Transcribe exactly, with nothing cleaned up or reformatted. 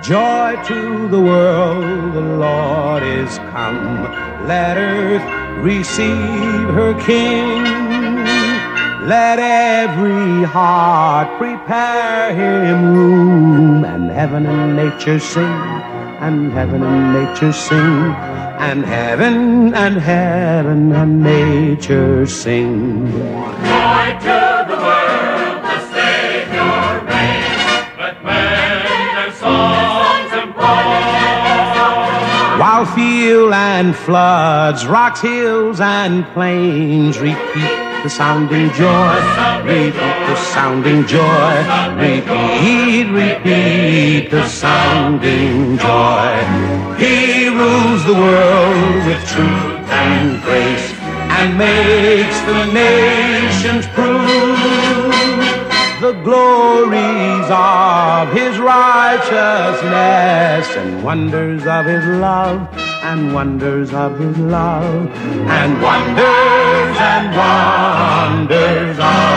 Joy to the world, the Lord is come. Let earth receive her King. Let every heart prepare him room. And heaven and nature sing, and heaven and nature sing, and heaven and heaven and nature sing. Joy to the world, the Savior reigns. Let men their songs employ. While field and floods, rocks, hills, and plains repeat the sounding joy, repeat the sounding joy, repeat, repeat the sounding joy. He rules the world with truth and grace, and makes the nations prove the glories of his righteousness, and wonders of his love, and wonders of his love, and wonders and wonders of